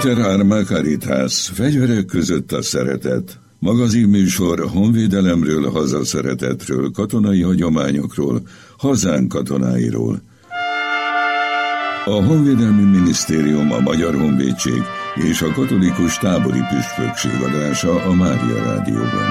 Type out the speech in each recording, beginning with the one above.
Inter Arma Caritas, fegyverek között a szeretet. Magazinműsor honvédelemről, hazaszeretetről, katonai hagyományokról, hazánk katonáiról. A Honvédelmi Minisztérium, a Magyar Honvédség és a Katolikus Tábori Püspökség adása a Mária Rádióban.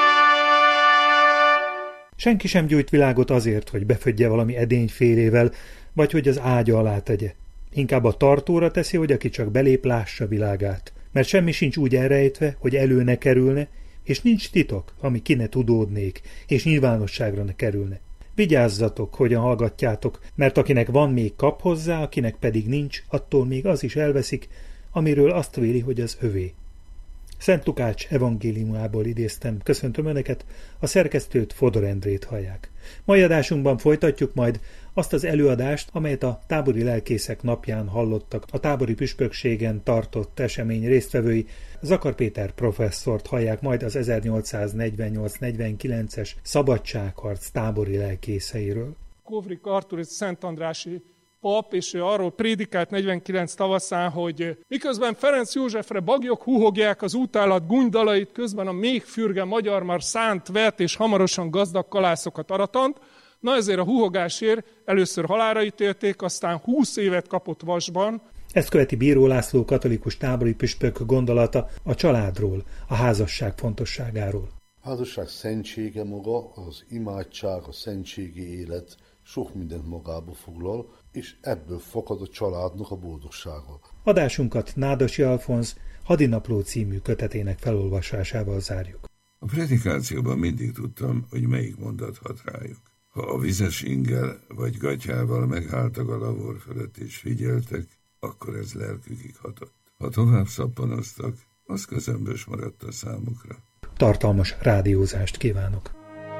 Senki sem gyújt világot azért, hogy befödje valami edényfélével, vagy hogy az ágya alá tegye. Inkább a tartóra teszi, hogy aki csak belép, lássa világát. Mert semmi sincs úgy elrejtve, hogy elő ne kerülne, és nincs titok, ami ki ne tudódnék, és nyilvánosságra ne kerülne. Vigyázzatok, hogyan hallgatjátok, mert akinek van, még kap hozzá, akinek pedig nincs, attól még az is elveszik, amiről azt véli, hogy az övé. Szent Lukács evangéliumából idéztem, köszöntöm Önöket, a szerkesztőt, Fodor Endrét hallják. Mai adásunkban folytatjuk majd azt az előadást, amelyet a tábori lelkészek napján hallottak a tábori püspökségen tartott esemény résztvevői. Zakar Péter professzort hallják majd az 1848-49-es szabadságharc tábori lelkészeiről. Kovrik Artúr, szentandrási pap, és ő arról prédikált 49 tavaszán, hogy miközben Ferenc Józsefre bagyok húhogják az útállat gúnydalait, közben a még fürge magyar már szánt vett és hamarosan gazdag kalászokat aratant, na ezért a húhogásért először halálra ítélték, aztán 20 évet kapott vasban. Ezt követi Bíró László katolikus tábori püspök gondolata a családról, a házasság fontosságáról. A házasság szentsége maga, az imádság, a szentségi élet sok mindent magába foglal, és ebből fakad a családnak a boldogsága. Adásunkat Nádasi Alfonz Hadinapló című kötetének felolvasásával zárjuk. A predikációban mindig tudtam, hogy melyik mondat hat rájuk. Ha a vizes inggel vagy gatyával megálltak a lavor fölött és figyeltek, akkor ez lelkükig hatott. Ha tovább szappanoztak, az közömbös maradt a számukra. Tartalmas rádiózást kívánok!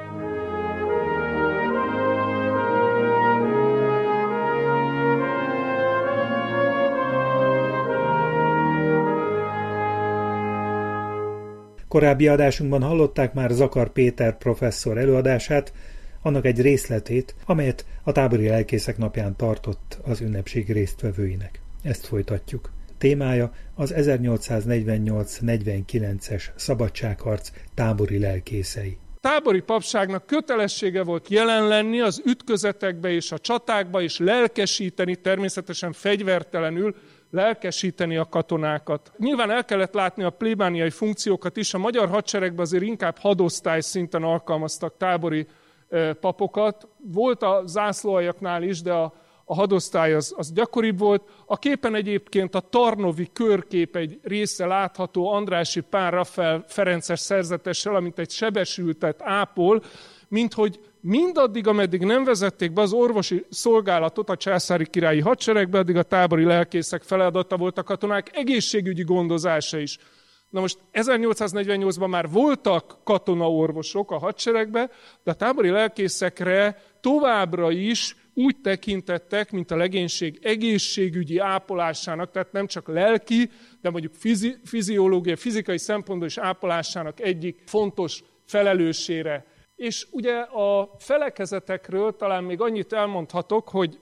Korábbi adásunkban hallották már Zakar Péter professzor előadását, annak egy részletét, amelyet a tábori lelkészek napján tartott az ünnepség résztvevőinek. Ezt folytatjuk. Témája az 1848-49-es szabadságharc tábori lelkészei. Tábori papságnak kötelessége volt jelen lenni az ütközetekbe és a csatákba, és lelkesíteni, természetesen fegyvertelenül, lelkesíteni a katonákat. Nyilván el kellett látni a plébániai funkciókat is, a magyar hadseregben azért inkább hadosztály szinten alkalmaztak tábori papokat. Volt a zászlóaljaknál is, de a hadosztály az gyakoribb volt. A képen egyébként a tarnovi körkép egy része látható Andrássy Pál Raffael ferences szerzetessel, amint egy sebesültet ápol, minthogy mindaddig, ameddig nem vezették be az orvosi szolgálatot a császári királyi hadseregbe, addig a tábori lelkészek feladata volt a katonák egészségügyi gondozása is. Na most 1848-ban már voltak katonaorvosok a hadseregbe, de a tábori lelkészekre továbbra is úgy tekintettek, mint a legénység egészségügyi ápolásának, tehát nem csak lelki, de mondjuk fiziológiai, fizikai szempontból is ápolásának egyik fontos felelősére. És ugye a felekezetekről talán még annyit elmondhatok, hogy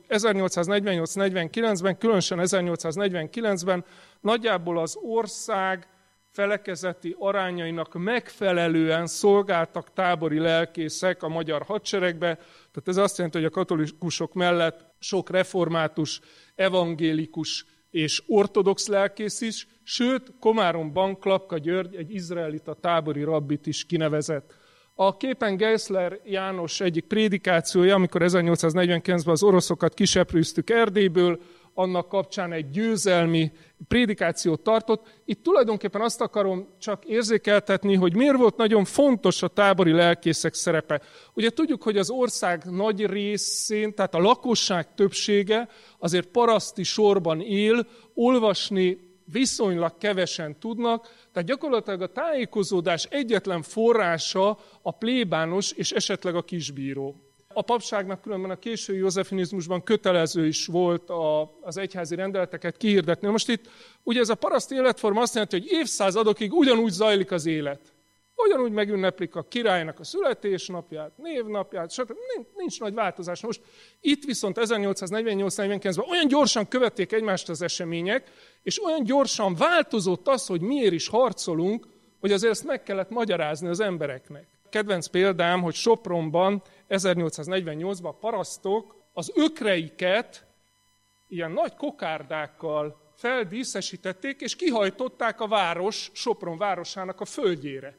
1848-49-ben, különösen 1849-ben nagyjából az ország felekezeti arányainak megfelelően szolgáltak tábori lelkészek a magyar hadseregbe. Tehát ez azt jelenti, hogy a katolikusok mellett sok református, evangélikus és ortodox lelkész is, sőt, Komáromban Klapka György egy izraelita tábori rabbit is kinevezett. A képen Geisler János egyik prédikációja, amikor 1849-ben az oroszokat kiseprűztük Erdélyből, annak kapcsán egy győzelmi prédikációt tartott. Itt tulajdonképpen azt akarom csak érzékeltetni, hogy miért volt nagyon fontos a tábori lelkészek szerepe. Ugye tudjuk, hogy az ország nagy részén, tehát a lakosság többsége azért paraszti sorban él, olvasni viszonylag kevesen tudnak, tehát gyakorlatilag a tájékozódás egyetlen forrása a plébános és esetleg a kisbíró. A papságnak különben a késői józsefinizmusban kötelező is volt az egyházi rendeleteket kihirdetni. Most itt ugye ez a paraszt életforma azt jelenti, hogy évszázadokig ugyanúgy zajlik az élet. Ugyanúgy megünneplik a királynak a születésnapját, névnapját, stb. Nincs nagy változás. Most itt viszont 1848-49-ben olyan gyorsan követték egymást az események, és olyan gyorsan változott az, hogy miért is harcolunk, hogy azért ezt meg kellett magyarázni az embereknek. Kedvenc példám, hogy Sopronban 1848-ban a parasztok az ökreiket ilyen nagy kokárdákkal feldíszesítették, és kihajtották a város, Sopron városának a földjére.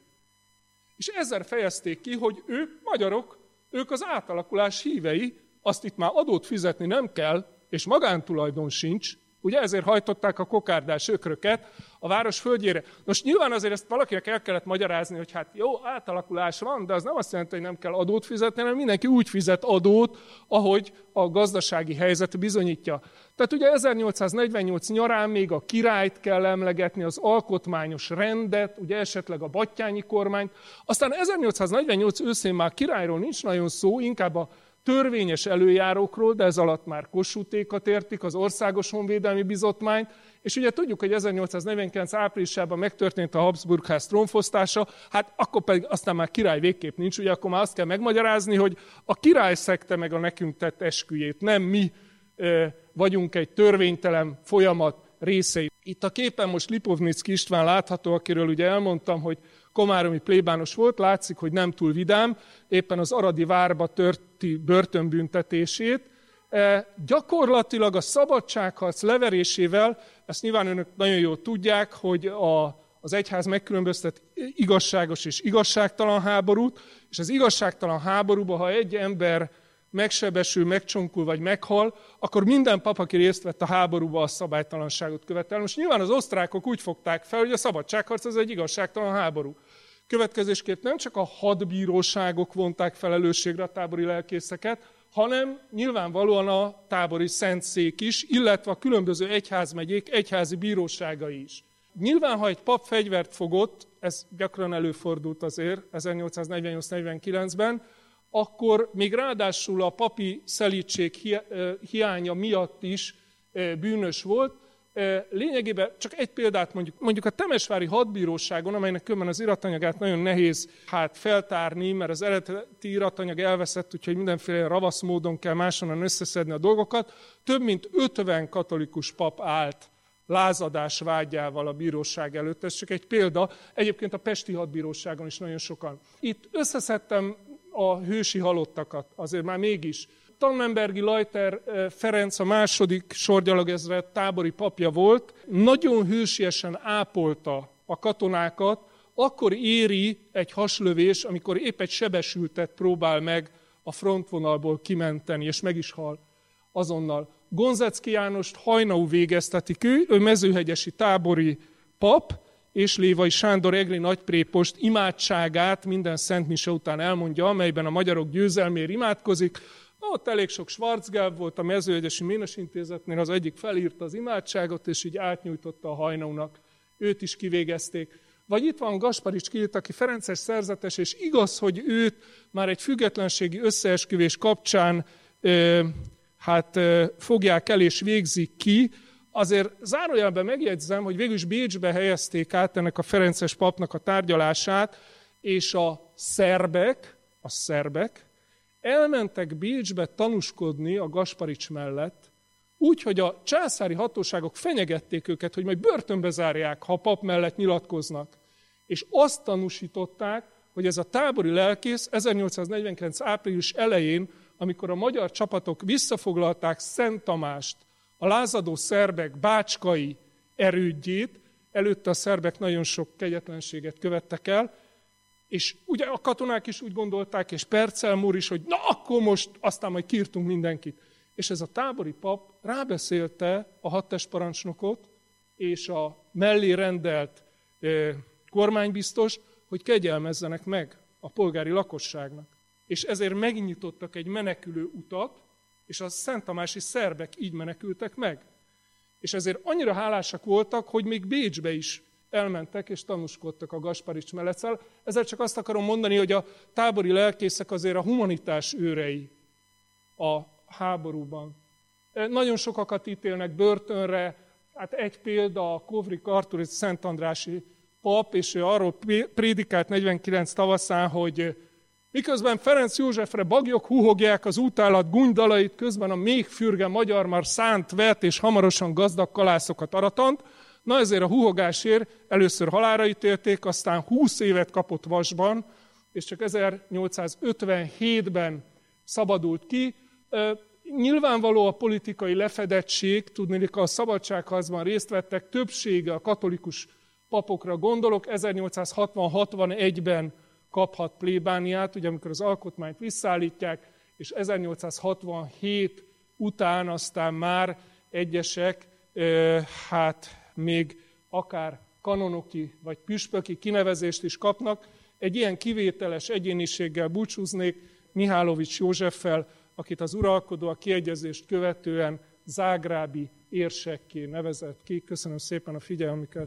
És ezzel fejezték ki, hogy ők magyarok, ők az átalakulás hívei, azt itt már adót fizetni nem kell, és magántulajdon sincs, ugye ezért hajtották a kokárdás ökröket a város földjére. Most nyilván azért ezt valakinek el kellett magyarázni, hogy hát jó, átalakulás van, de az nem azt jelenti, hogy nem kell adót fizetni, hanem mindenki úgy fizet adót, ahogy a gazdasági helyzet bizonyítja. Tehát ugye 1848 nyarán még a királyt kell emlegetni, az alkotmányos rendet, ugye esetleg a Batthyány kormányt. Aztán 1848 őszén már királyról nincs nagyon szó, inkább a törvényes előjárókról, de ez alatt már Kossuthékat értik, az Országos Honvédelmi Bizottmányt, és ugye tudjuk, hogy 1849 áprilisában megtörtént a Habsburg-ház trónfosztása, hát akkor pedig aztán már király végképp nincs, ugye akkor már azt kell megmagyarázni, hogy a király szegte meg a nekünk tett esküjét, nem mi vagyunk egy törvénytelen folyamat részei. Itt a képen most Lipovnicki István látható, akiről ugye elmondtam, hogy komáromi plébános volt, látszik, hogy nem túl vidám, éppen az aradi várba törti börtönbüntetését. Gyakorlatilag a szabadságharc leverésével, ezt nyilván önök nagyon jól tudják, hogy az egyház megkülönböztet igazságos és igazságtalan háborút, és az igazságtalan háborúban, ha egy ember megsebesül, megcsonkul vagy meghal, akkor minden pap, aki részt vett a háborúba, a szabálytalanságot követel. Most nyilván az osztrákok úgy fogták fel, hogy a szabadságharc az egy igazságtalan háború. Következésképp nem csak a hadbíróságok vonták felelősségre a tábori lelkészeket, hanem nyilvánvalóan a tábori szentszék is, illetve a különböző egyházmegyék egyházi bíróságai is. Nyilván, ha egy pap fegyvert fogott, ez gyakran előfordult azért 1848-49-ben, akkor még ráadásul a papi szelídség hiánya miatt is bűnös volt. Lényegében csak egy példát mondjuk a Temesvári hadbíróságon, amelynek különben az iratanyagát nagyon nehéz feltárni, mert az eredeti iratanyag elveszett, úgyhogy mindenféle ravasz módon kell máshonnan összeszedni a dolgokat. Több mint 50 katolikus pap állt lázadás vágyával a bíróság előtt. Ez csak egy példa. Egyébként a pesti hadbíróságon is nagyon sokan. Itt összeszedtem a hősi halottakat, azért már mégis. Tannenbergi Lajter Ferenc a második sorgyalogezred tábori papja volt, nagyon hősiesen ápolta a katonákat, akkor éri egy haslövés, amikor épp egy sebesültet próbál meg a frontvonalból kimenteni, és meg is hal azonnal. Gonzecki Jánost Hajnau végeztetik, ő mezőhegyesi tábori pap, és Lévai Sándor egri nagyprépost imádságát minden szentmise után elmondja, amelyben a magyarok győzelméért imádkozik. Ott elég sok Schwarzgelb volt, a mezőhegyesi Ménes Intézetnél az egyik felírta az imádságot, és így átnyújtotta a Hajnaunak. Őt is kivégezték. Vagy itt van Gasparics Kilit, aki ferences szerzetes, és igaz, hogy őt már egy függetlenségi összeesküvés kapcsán fogják el és végzik ki. Azért zárójelben megjegyzem, hogy végül is Bécsbe helyezték át ennek a ferences papnak a tárgyalását, és a szerbek elmentek Bécsbe tanúskodni a Gasparics mellett, úgy, hogy a császári hatóságok fenyegették őket, hogy majd börtönbe zárják, ha a pap mellett nyilatkoznak. És azt tanúsították, hogy ez a tábori lelkész 1849. április elején, amikor a magyar csapatok visszafoglalták Szent Tamást, a lázadó szerbek bácskai erődjét, előtte a szerbek nagyon sok kegyetlenséget követtek el, és ugye a katonák is úgy gondolták, és Percelmúr is, hogy na akkor most aztán majd kiirtunk mindenkit. És ez a tábori pap rábeszélte a hadtestparancsnokot és a mellé rendelt kormánybiztost, hogy kegyelmezzenek meg a polgári lakosságnak. És ezért megnyitottak egy menekülő utat, és a szenttamási szerbek így menekültek meg. És ezért annyira hálásak voltak, hogy még Bécsbe is elmentek és tanúskodtak a Gasparics mellett. Ezzel csak azt akarom mondani, hogy a tábori lelkészek azért a humanitás őrei a háborúban. Nagyon sokakat ítélnek börtönre, hát egy példa a Kovrik Artúr, egy szentandrási pap, és ő arról prédikált 49 tavaszán, hogy miközben Ferenc Józsefre baglyok húhogják az útállat gúnydalait, közben a még fürge magyar már szánt vett és hamarosan gazdag kalászokat aratant. Na ezért a húhogásért először halálra ítélték, aztán 20 évet kapott vasban, és csak 1857-ben szabadult ki. Nyilvánvaló a politikai lefedettség, tudniillik a szabadságharcban részt vettek, többsége a katolikus papokra gondolok, 1860-61-ben kaphat plébániát, ugye amikor az alkotmányt visszaállítják, és 1867 után aztán már egyesek, még akár kanonoki vagy püspöki kinevezést is kapnak. Egy ilyen kivételes egyéniséggel búcsúznék, Mihálovics Józseffel, akit az uralkodó a kiegyezést követően zágrábi érsekké nevezett ki. Köszönöm szépen a figyelmüket!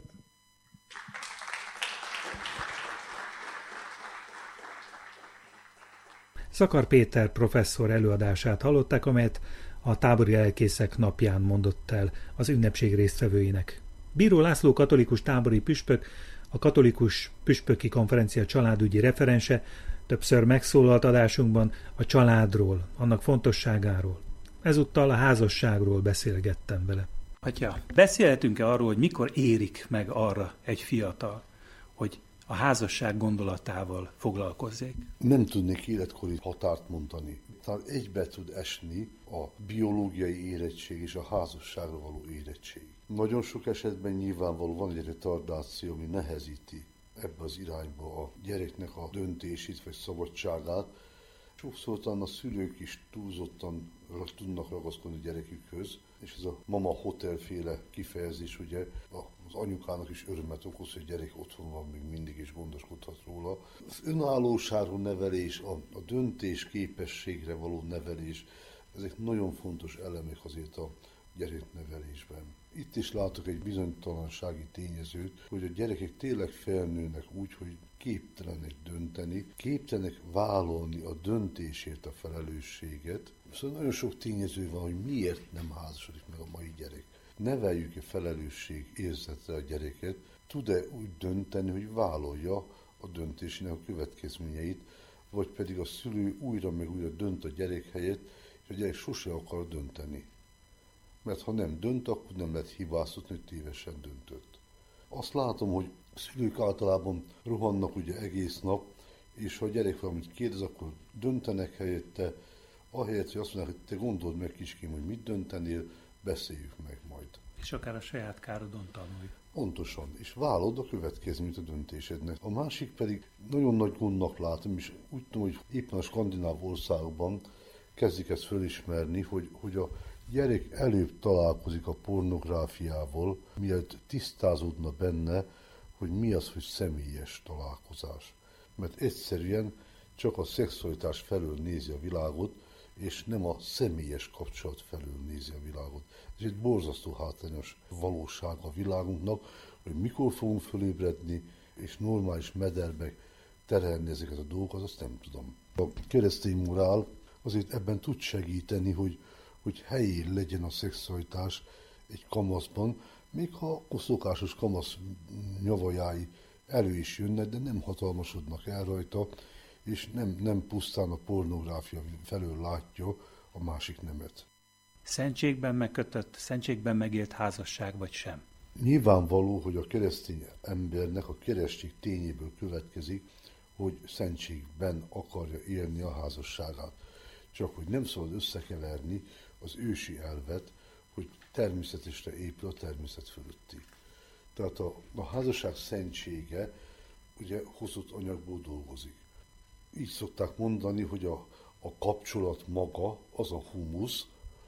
Szakar Péter professzor előadását hallották, amelyet a tábori lelkészek napján mondott el az ünnepség résztvevőinek. Bíró László katolikus tábori püspök, a Katolikus Püspöki Konferencia családügyi referense többször megszólalt adásunkban a családról, annak fontosságáról. Ezúttal a házasságról beszélgettem vele. Atya, beszélhetünk-e arról, hogy mikor érik meg arra egy fiatal, hogy a házasság gondolatával foglalkozzék? Nem tudnék életkori határt mondani. Talán egybe tud esni a biológiai érettség és a házasságra való érettség. Nagyon sok esetben nyilvánvaló van egy retardáció, ami nehezíti ebbe az irányba a gyereknek a döntését vagy szabadságát. Sokszor talán a szülők is túlzottan tudnak ragaszkodni a gyerekükhöz, és ez a mama hotelféle kifejezés, ugye, az anyukának is örömet okoz, hogy a gyerek otthon van még mindig, és gondoskodhat róla. Az önállóságú nevelés, a döntés képességre való nevelés, ezek nagyon fontos elemek azért a gyereknevelésben. Itt is látok egy bizonytalansági tényezőt, hogy a gyerekek tényleg felnőnek úgy, hogy képtelenek dönteni, képtelenek vállalni a döntésért a felelősséget. Szóval nagyon sok tényező van, hogy miért nem házasodik meg a mai gyerek. Neveljük-e felelősség érzetre a gyereket, tud-e úgy dönteni, hogy vállalja a döntésének a következményeit, vagy pedig a szülő újra meg újra dönt a gyerek helyett, és a gyerek sose akar dönteni. Mert ha nem dönt, akkor nem lehet hibáztatni, hogy tévesen döntött. Azt látom, hogy a szülők általában rohannak ugye egész nap, és ha a gyerek valamit kérdez, akkor döntenek helyette, ahelyett, hogy azt mondják, hogy te gondold meg, kiském, hogy mit döntenél, beszéljük meg majd. És akár a saját károdon tanulj. Pontosan, és vállalod a következményt a döntésednek. A másik pedig nagyon nagy gondnak látom, és úgy tudom, hogy éppen a skandináv országokban kezdik ezt fölismerni, hogy a gyerek előbb találkozik a pornográfiával, mielőtt tisztázódna benne, hogy mi az, hogy személyes találkozás. Mert egyszerűen csak a szexualitás felől nézi a világot, és nem a személyes kapcsolat felől nézi a világot. Ez egy borzasztó hátrányos valóság a világunknak, hogy mikor fogunk fölébredni, és normális mederbe terelni ezeket a dolgokat, azt nem tudom. A keresztény morál azért ebben tud segíteni, hogy helyén legyen a szexualitás egy kamaszban, még ha a szokásos kamasz nyavajái elő is jönnek, de nem hatalmasodnak el rajta, és nem pusztán a pornográfia felől látja a másik nemet. Szentségben megkötött, szentségben megélt házasság vagy sem? Nyilvánvaló, hogy a keresztény embernek a keresztség tényéből következik, hogy szentségben akarja élni a házasságát. Csak hogy nem szabad összekeverni az ősi elvet, hogy természetesre épül a természet fölötti. Tehát a házasság szentsége ugye hozott anyagból dolgozik. Így szokták mondani, hogy a kapcsolat maga az a humusz,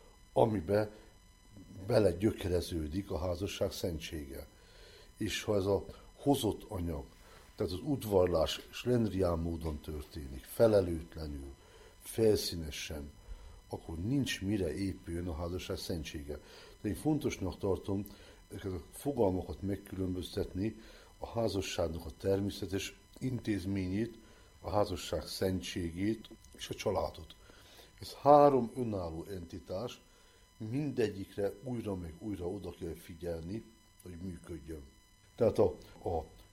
amiben belegyökereződik a házasság szentsége. És ha ez a hozott anyag, tehát az udvarlás slendrián módon történik, felelőtlenül, felszínesen, akkor nincs mire épüljön a házasság szentsége. De én fontosnak tartom ezeket a fogalmakat megkülönböztetni, a házasságnak a természetes intézményét, a házasság szentségét és a családot. Ez három önálló entitás, mindegyikre újra meg újra oda kell figyelni, hogy működjön. Tehát a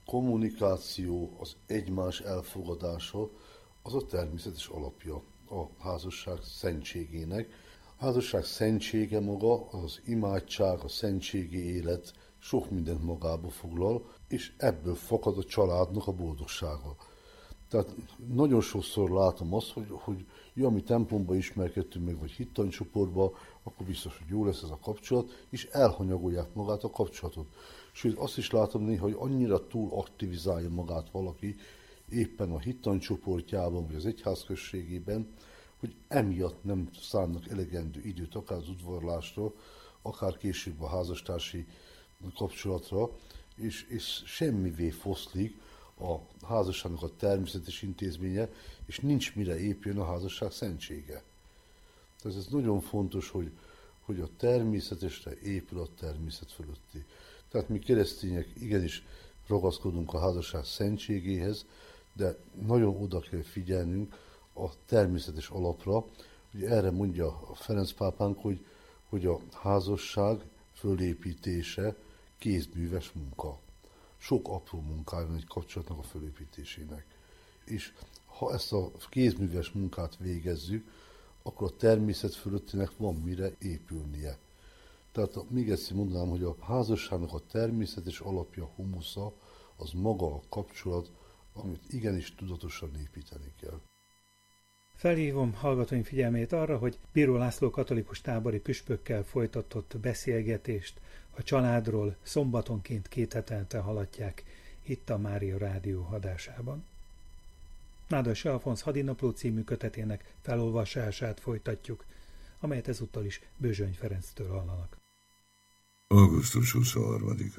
kommunikáció, az egymás elfogadása, az a természetes alapja a házasság szentségének. A házasság szentsége maga, az imádság, a szentségi élet sok mindent magába foglal, és ebből fakad a családnak a boldogsága. Tehát nagyon sokszor látom azt, hogy mi templomba ismerkedtünk meg, vagy hittanycsoportba, akkor biztos, hogy jó lesz ez a kapcsolat, és elhanyagolják magát a kapcsolatot. Sőt, azt is látom néha, hogy annyira túl aktivizálja magát valaki éppen a hittanycsoportjában, vagy az egyházközségében, hogy emiatt nem szánnak elegendő időt, akár az udvarlásra, akár később a házastársi kapcsolatra, és semmivé foszlik a házasságnak a természetes intézménye, és nincs mire épjön a házasság szentsége. Tehát ez nagyon fontos, hogy a természetesre épül a természet fölötti. Tehát mi keresztények igenis ragaszkodunk a házasság szentségéhez, de nagyon oda kell figyelnünk a természetes alapra. Ugye erre mondja a Ferenc pápánk, hogy a házasság fölépítése kézműves munka. Sok apró munkája van egy kapcsolatnak a fölépítésének. És ha ezt a kézműves munkát végezzük, akkor a természet fölöttinek van mire épülnie. Tehát még egyszer mondanám, hogy a házasságnak a természetes alapja, humusza, az maga a kapcsolat, amit igenis tudatosan építeni kell. Felhívom hallgatóim figyelmét arra, hogy Bíró László katolikus tábori püspökkel folytatott beszélgetést a családról szombatonként 2 hetente hallatják itt a Mária Rádió adásában. Nádasi Alfonz Hadinapló című kötetének felolvasását folytatjuk, amelyet ezúttal is Bözsöny Ferenctől hallanak. Augusztus 23-a.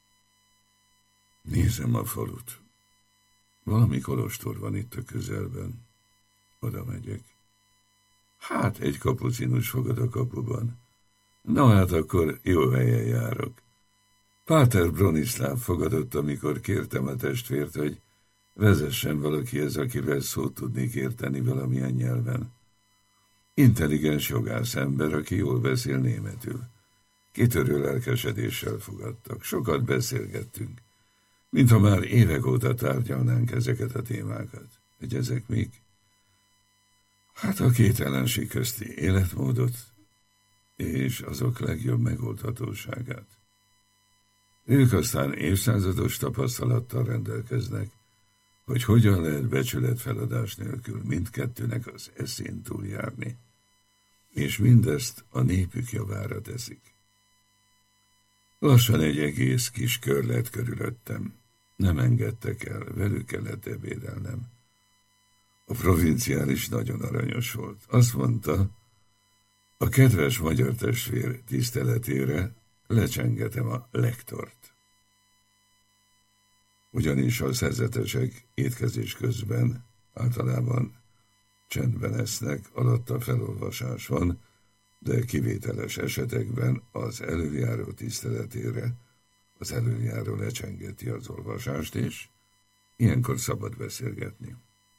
Nézem a falut. Valami kolostor van itt a közelben. Oda megyek. Hát egy kapucinus fogad a kapuban. Na hát akkor jó helyen járok. Páter Bronislav fogadott, amikor kértem a testvért, hogy vezessen valakihez, akivel szót tudnék érteni valamilyen nyelven. Intelligens jogász ember, aki jól beszél németül. Kitörő lelkesedéssel fogadtak. Sokat beszélgettünk, mintha már évek óta tárgyalnánk ezeket a témákat. Hogy ezek mik? Hát a kételenség közti életmódot és azok legjobb megoldhatóságát. Ők aztán évszázados tapasztalattal rendelkeznek, hogy hogyan lehet becsületfeladás nélkül mindkettőnek az eszén túljárni, és mindezt a népük javára teszik. Lassan egy egész kis kör lett körülöttem. Nem engedtek el, velük kellett ebédelnem. A provinciális nagyon aranyos volt. Azt mondta, a kedves magyar testvér tiszteletére lecsengetem a lektort. Ugyanis a szerzetesek étkezés közben általában csendben esznek, alatta felolvasás van, de kivételes esetekben az előjáró tiszteletére az előjáró lecsengeti az olvasást, és ilyenkor szabad beszélgetni.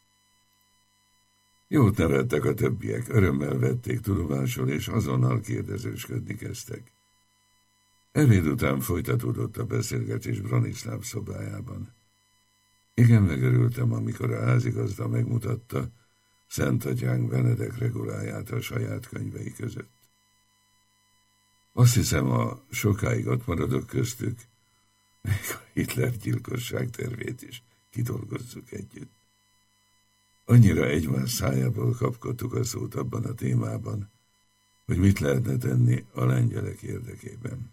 Jót nevettek a többiek, örömmel vették tudomásul, és azonnal kérdezősködni kezdtek. Ebéd után folytatódott a beszélgetés Bronislav szobájában. Igen megörültem, amikor a házigazda megmutatta Szentatyánk Benedek reguláját a saját könyvei között. Azt hiszem, ha sokáig ott maradok köztük, még a Hitler gyilkosság tervét is kidolgozzuk együtt. Annyira egymás szájából kapkodtuk a szót abban a témában, hogy mit lehetne tenni a lengyelek érdekében.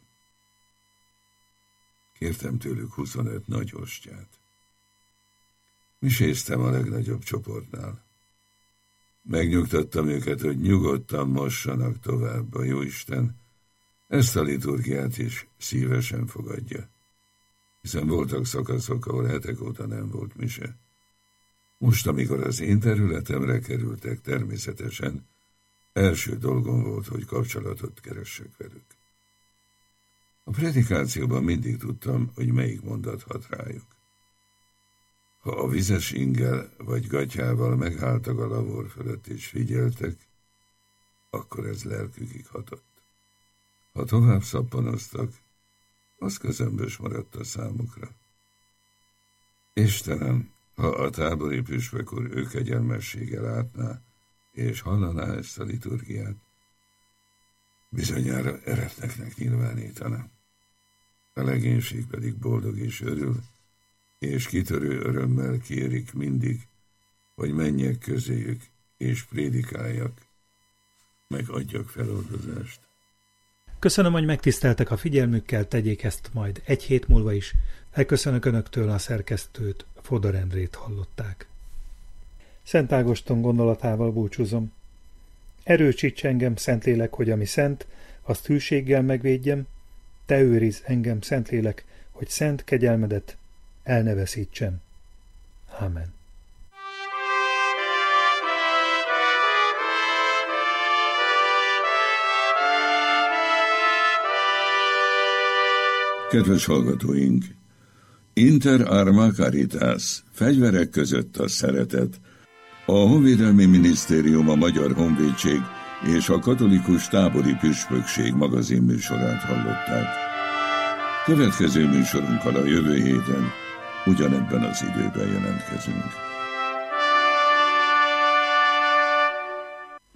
Kértem tőlük 25 nagy ostját. Miséztem a legnagyobb csoportnál. Megnyugtattam őket, hogy nyugodtan mossanak tovább, a Jóisten ezt a liturgiát is szívesen fogadja. Hiszen voltak szakaszok, ahol hetek óta nem volt mise. Most, amikor az én területemre kerültek, természetesen első dolgom volt, hogy kapcsolatot keressek velük. A predikációban mindig tudtam, hogy melyik mondat hat rájuk. Ha a vizes inggel vagy gatyával megálltak a lavor fölött és figyeltek, akkor ez lelkükig hatott. Ha tovább szappanoztak, az közömbös maradt a számukra. Istenem, ha a tábori püspök úr ő kegyelmessége látná, és hallaná ezt a liturgiát, bizonyára eretneknek nyilvánítana. A legénység pedig boldog és örül, és kitörő örömmel kérik mindig, hogy menjek közéjük, és prédikáljak, meg adjak feloldozást. Köszönöm, hogy megtiszteltek a figyelmükkel, tegyék ezt majd egy hét múlva is. Elköszönök Önöktől, a szerkesztőt, Fodor Endrét hallották. Szent Ágoston gondolatával búcsúzom. Erősíts engem, Szentlélek, hogy ami szent, azt hűséggel megvédjem, te őrizz engem, Szentlélek, hogy szent kegyelmedet el ne veszítsem. Ámen. Kedves hallgatóink! Inter arma caritas, fegyverek között a szeretet. A Honvédelmi Minisztérium, a Magyar Honvédség és a Katolikus Tábori Püspökség magazinműsorát hallották. Következő műsorunkkal a jövő héten ugyanebben az időben jelentkezünk.